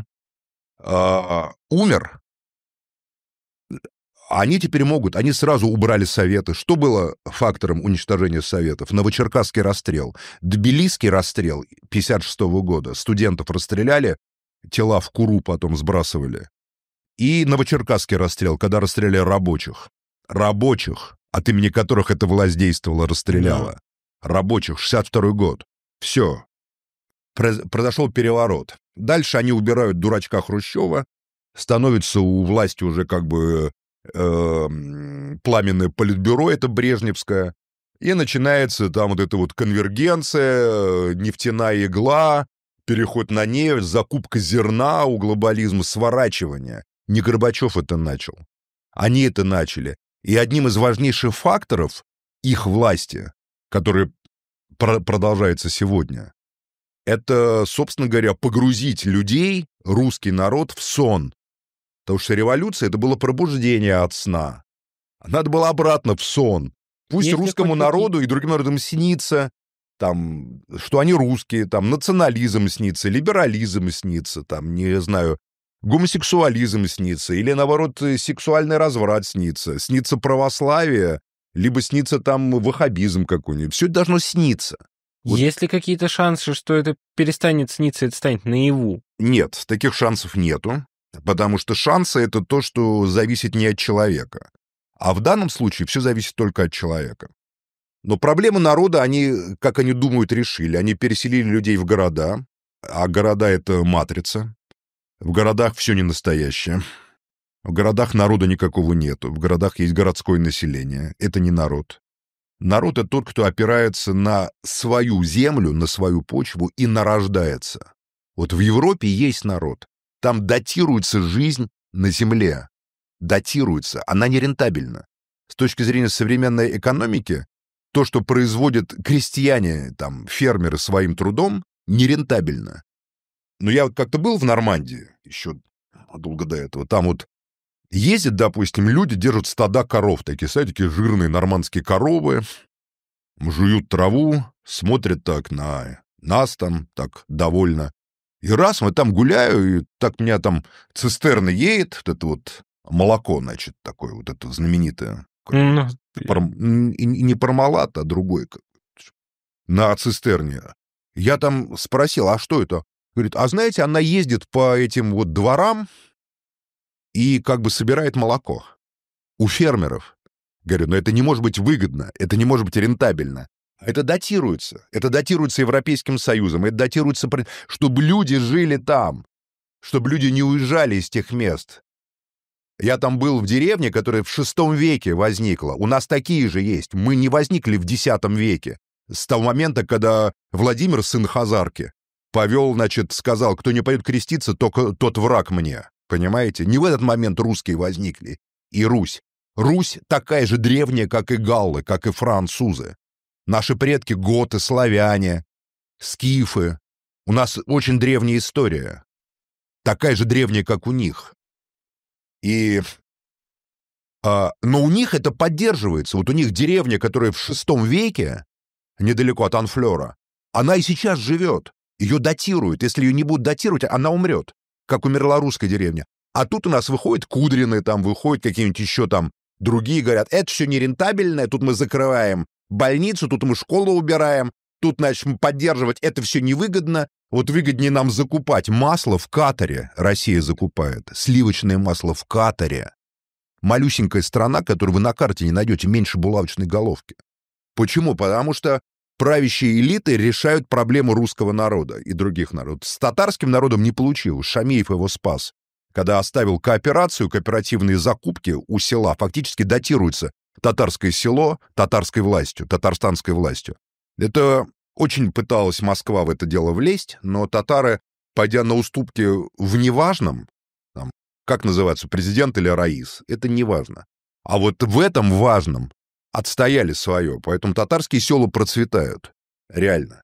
а, умер. Они теперь могут, они сразу убрали Советы. Что было фактором уничтожения Советов? Новочеркасский расстрел, Тбилисский расстрел пятьдесят шестого года. Студентов расстреляли, тела в Куру потом сбрасывали. И Новочеркасский расстрел, когда расстреляли рабочих. Рабочих, от имени которых эта власть действовала, расстреляла. Да. Рабочих, шестьдесят второй год. Все. Произошел переворот. Дальше они убирают дурачка Хрущева, становится у власти уже как бы э, пламенное политбюро, это брежневское, и начинается там вот эта вот конвергенция, нефтяная игла, переход на нефть, закупка зерна у глобализма, сворачивание. Не Горбачев это начал. Они это начали. И одним из важнейших факторов их власти, который про- продолжается сегодня, это, собственно говоря, погрузить людей, русский народ, в сон. Потому что революция — это было пробуждение от сна. Надо было обратно в сон. Пусть Если русскому народу и другим народам снится, там, что они русские, там, национализм снится, либерализм снится, там, не знаю, гомосексуализм снится, или, наоборот, сексуальный разврат снится, снится православие, либо снится там ваххабизм какой-нибудь. Все это должно сниться. Вот. Есть ли какие-то шансы, что это перестанет сниться, это станет наяву? Нет, таких шансов нету, потому что шансы — это то, что зависит не от человека. А в данном случае все зависит только от человека. Но проблемы народа, они, как они думают, решили. Они переселили людей в города, а города — это матрица. В городах все не настоящее. В городах народа никакого нету. В городах есть городское население. Это не народ. Народ — это тот, кто опирается на свою землю, на свою почву и нарождается. Вот в Европе есть народ. Там датируется жизнь на земле. Датируется. Она нерентабельна. С точки зрения современной экономики, то, что производят крестьяне, там, фермеры своим трудом, нерентабельно. Но я вот как-то был в Нормандии еще долго до этого. Там вот ездят, допустим, люди, держат стада коров, такие, знаете, такие жирные нормандские коровы, жуют траву, смотрят так на нас там, так довольно. И раз мы там гуляю, и так меня там цистерна едет, вот это вот молоко, значит, такое вот это знаменитое. Ну, Пар... И не пармалат, а другой. На цистерне. Я там спросил, а что это? Говорит, а знаете, она ездит по этим вот дворам и как бы собирает молоко у фермеров. Говорю, но это не может быть выгодно, это не может быть рентабельно. Это датируется. Это датируется Европейским Союзом. Это датируется, чтобы люди жили там, чтобы люди не уезжали из тех мест. Я там был в деревне, которая в шестом веке возникла. У нас такие же есть. Мы не возникли в десятом веке. С того момента, когда Владимир, сын Хазарки, повел, значит, сказал, кто не пойдет креститься, только тот враг мне. Понимаете? Не в этот момент русские возникли. И Русь. Русь такая же древняя, как и галлы, как и французы. Наши предки — готы, славяне, скифы. У нас очень древняя история. Такая же древняя, как у них. И, а, но у них это поддерживается. Вот у них деревня, которая в шестом веке, недалеко от Анфлера, она и сейчас живет. Ее датируют. Если ее не будут датировать, она умрет, как умерла русская деревня. А тут у нас выходят Кудрины, там выходят какие-нибудь еще там другие, говорят, это все нерентабельное, тут мы закрываем больницу, тут мы школу убираем, тут, значит, поддерживать это все невыгодно. Вот выгоднее нам закупать масло в Катаре. Россия закупает сливочное масло в Катаре. Малюсенькая страна, которую вы на карте не найдете, меньше булавочной головки. Почему? Потому что правящие элиты решают проблему русского народа и других народов. С татарским народом не получилось. Шамиев его спас. Когда оставил кооперацию, кооперативные закупки у села фактически датируются татарское село татарской властью, татарстанской властью. Это очень пыталась Москва в это дело влезть, но татары, пойдя на уступки в неважном, там, как называется, президент или раис, это неважно. А вот в этом важном отстояли свое, поэтому татарские села процветают. Реально.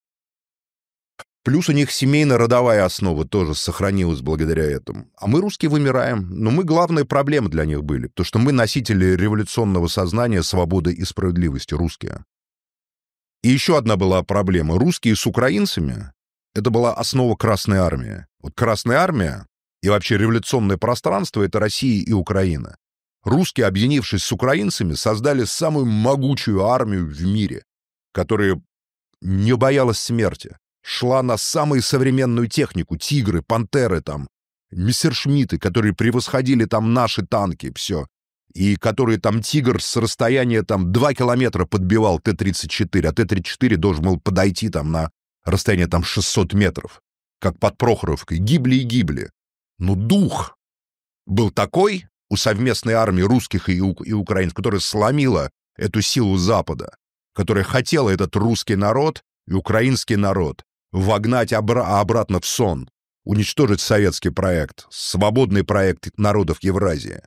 Плюс у них семейно-родовая основа тоже сохранилась благодаря этому. А мы, русские, вымираем. Но мы главная проблема для них были, потому что мы носители революционного сознания, свободы и справедливости, русские. И еще одна была проблема. Русские с украинцами — это была основа Красной Армии. Вот Красная Армия и вообще революционное пространство — это Россия и Украина. Русские, объединившись с украинцами, создали самую могучую армию в мире, которая не боялась смерти, шла на самую современную технику, тигры, пантеры там, мессершмитты, которые превосходили там наши танки, все. И которые там «Тигр» с расстояния там два километра подбивал Т тридцать четыре, а Т тридцать четыре должен был подойти там на расстояние там шестьсот метров, как под Прохоровкой. Гибли и гибли. Но дух был такой у совместной армии русских и, у- и украинцев, которая сломила эту силу Запада, которая хотела этот русский народ и украинский народ вогнать обра- обратно в сон, уничтожить советский проект, свободный проект народов Евразии.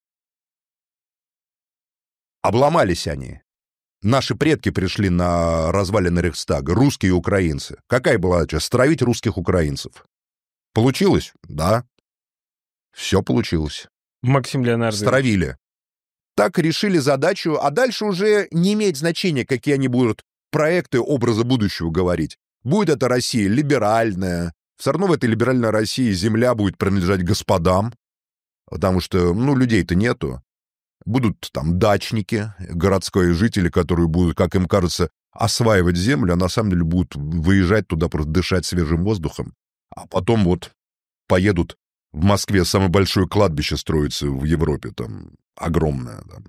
Обломались они. Наши предки пришли на развалины Рейхстага, русские и украинцы. Какая была задача? Стравить русских украинцев. Получилось? Да. Все получилось. Максим Леонардович. Стравили. Так решили задачу, а дальше уже не имеет значения, какие они будут проекты образа будущего говорить. Будет это Россия либеральная. Все равно в этой либеральной России земля будет принадлежать господам, потому что, ну, людей-то нету. Будут там дачники, городские жители, которые будут, как им кажется, осваивать землю, а на самом деле будут выезжать туда, просто дышать свежим воздухом. А потом вот поедут в Москве, самое большое кладбище строится в Европе, там огромное. Там.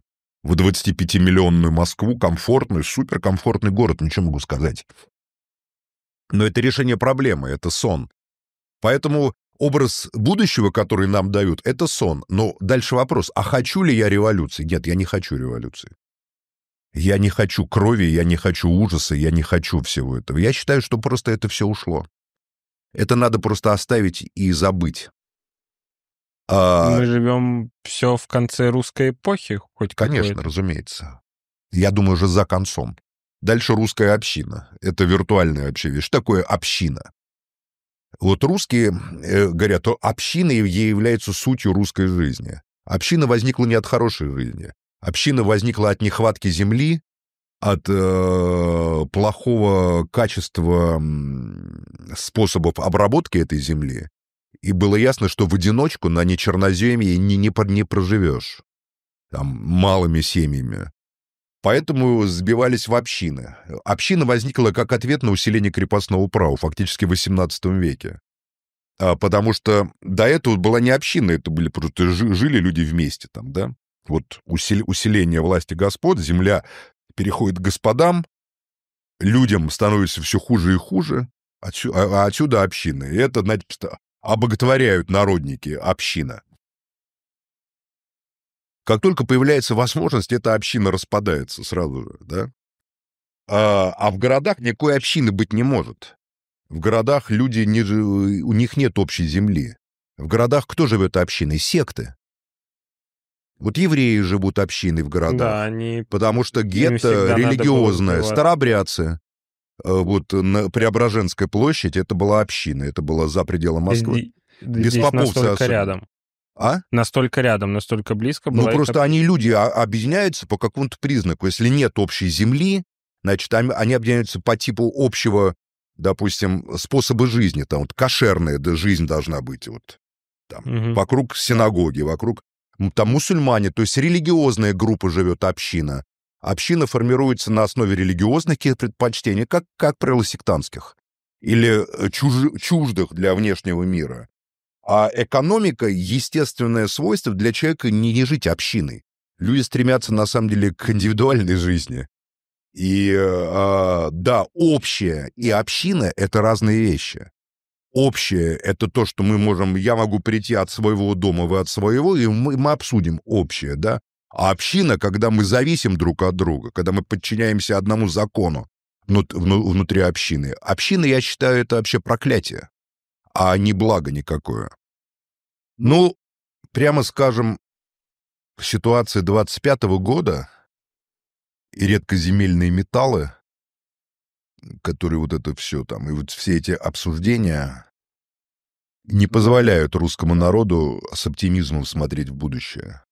в двадцатипятимиллионную Москву, комфортный, суперкомфортный город, ничего могу сказать. Но это решение проблемы, это сон. Поэтому образ будущего, который нам дают, это сон. Но дальше вопрос, а хочу ли я революции? Нет, я не хочу революции. Я не хочу крови, я не хочу ужаса, я не хочу всего этого. Я считаю, что просто это все ушло. Это надо просто оставить и забыть. А... Мы живем все в конце русской эпохи, хоть Конечно, какое-то. разумеется. Я думаю, уже за концом. Дальше русская община. Это виртуальная вообще вещь. Что такое община? Вот русские э, говорят, что община является сутью русской жизни. Община возникла не от хорошей жизни. Община возникла от нехватки земли, от э, плохого качества способов обработки этой земли. И было ясно, что в одиночку на нечерноземье не, не, не проживешь. Там малыми семьями. Поэтому сбивались в общины. Община возникла как ответ на усиление крепостного права, фактически в восемнадцатом веке. А, потому что до этого была не община, это были просто жили люди вместе там, да. Вот усиление власти господ, земля переходит к господам, людям становится все хуже и хуже, а отсюда община. И это, значит, обоготворяют народники, община. Как только появляется возможность, эта община распадается сразу же, да? А, а в городах никакой общины быть не может. В городах люди, не, у них нет общей земли. В городах кто живет общиной? Секты. Вот евреи живут общиной в городах. Да, они... Потому что гетто религиозное, старообрядцы. Вот на Преображенская площадь, это была община, это было за пределами Москвы. Здесь, здесь настолько рядом. А? Настолько рядом, настолько близко. Ну, была просто эта... они, люди, объединяются по какому-то признаку. Если нет общей земли, значит, они объединяются по типу общего, допустим, способа жизни. Там вот кошерная да, жизнь должна быть. Вот, там, угу. Вокруг синагоги, вокруг... Там мусульмане, то есть религиозная группа живет, община. Община формируется на основе религиозных предпочтений, как, как правило, сектантских. Или чуж... чуждых для внешнего мира. А экономика — естественное свойство для человека не, не жить общиной. Люди стремятся, на самом деле, к индивидуальной жизни. И э, да, общее и община — это разные вещи. Общее — это то, что мы можем... Я могу прийти от своего дома, вы от своего, и мы, мы обсудим общее, да? А община, когда мы зависим друг от друга, когда мы подчиняемся одному закону внутри общины. Община, я считаю, это вообще проклятие, а не благо никакое. Ну, прямо скажем, ситуация двадцать пятого года и редкоземельные металлы, которые вот это все там, и вот все эти обсуждения не позволяют русскому народу с оптимизмом смотреть в будущее.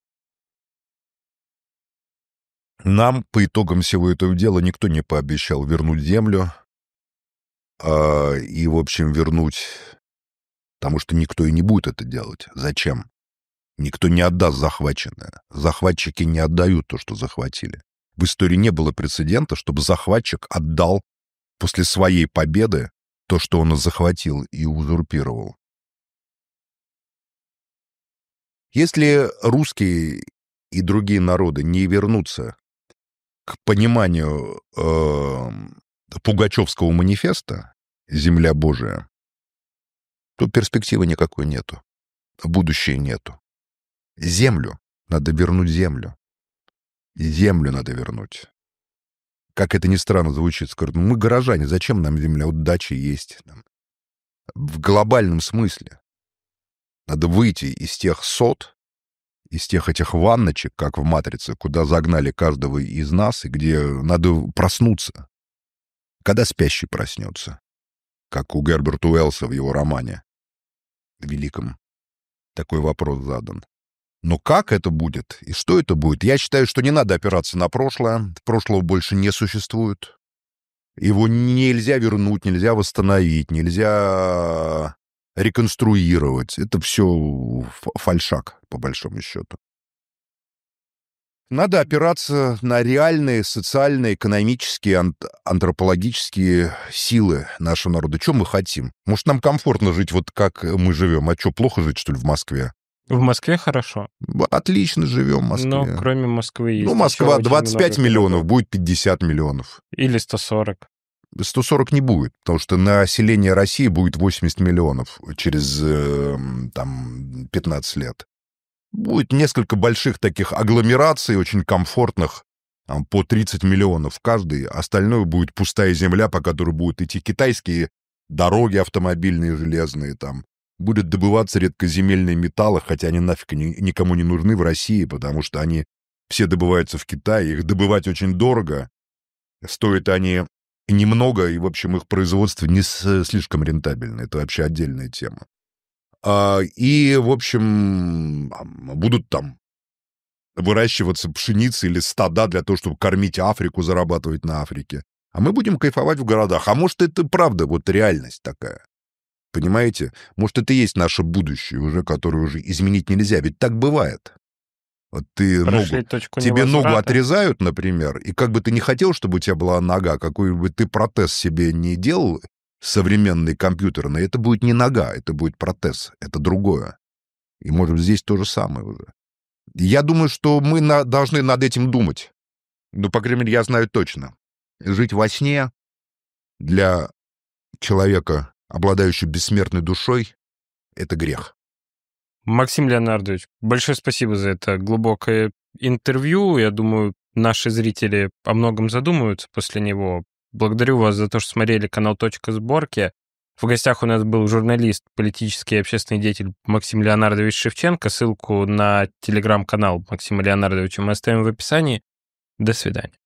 Нам по итогам всего этого дела никто не пообещал вернуть землю э, и, в общем, вернуть, потому что никто и не будет это делать. Зачем? Никто не отдаст захваченное. Захватчики не отдают то, что захватили. В истории не было прецедента, чтобы захватчик отдал после своей победы то, что он захватил и узурпировал. Если русские и другие народы не вернутся к пониманию э, Пугачевского манифеста «Земля Божия», то перспективы никакой нету, будущего нету. Землю надо вернуть землю. Землю надо вернуть. Как это ни странно звучит, скажут, мы горожане, зачем нам земля? Вот дача есть. В глобальном смысле. Надо выйти из тех сот, из тех этих ванночек, как в «Матрице», куда загнали каждого из нас, и где надо проснуться. Когда спящий проснется, как у Герберта Уэллса в его романе великом. Такой вопрос задан. Но как это будет и что это будет? Я считаю, что не надо опираться на прошлое. Прошлого больше не существует. Его нельзя вернуть, нельзя восстановить, нельзя реконструировать. Это все фальшак, по большому счету. Надо опираться на реальные социальные, экономические, антропологические силы нашего народа. Что мы хотим? Может, нам комфортно жить вот как мы живем? А что, плохо жить, что ли, в Москве? В Москве хорошо. Отлично живем в Москве. Но кроме Москвы есть. Ну, Москва двадцать пять миллионов, будет пятьдесят миллионов. Или сто сорок. сто сорок не будет, потому что население России будет восемьдесят миллионов через там, пятнадцать лет. Будет несколько больших таких агломераций, очень комфортных, там, по тридцать миллионов каждый. Остальное будет пустая земля, по которой будут идти китайские дороги автомобильные, железные. Там. Будут добываться редкоземельные металлы, хотя они нафиг никому не нужны в России, потому что они все добываются в Китае. Их добывать очень дорого. Стоят они немного, и, в общем, их производство не слишком рентабельно. Это вообще отдельная тема. И, в общем, будут там выращиваться пшеница или стада для того, чтобы кормить Африку, зарабатывать на Африке. А мы будем кайфовать в городах. А может, это правда, вот реальность такая. Понимаете? Может, это и есть наше будущее уже, которое уже изменить нельзя. Ведь так бывает. Вот ты ногу, тебе ногу отрезают, например, и как бы ты не хотел, чтобы у тебя была нога, какой бы ты протез себе не делал, современный компьютерный, это будет не нога, это будет протез, это другое. И, может, здесь то же самое уже. Я думаю, что мы на, должны над этим думать. Ну, по крайней мере, я знаю точно. Жить во сне для человека, обладающего бессмертной душой, это грех. Максим Леонардович, большое спасибо за это глубокое интервью. Я думаю, наши зрители о многом задумаются после него. Благодарю вас за то, что смотрели канал «Точка сборки». В гостях у нас был журналист, политический и общественный деятель Максим Леонардович Шевченко. Ссылку на телеграм-канал Максима Леонардовича мы оставим в описании. До свидания.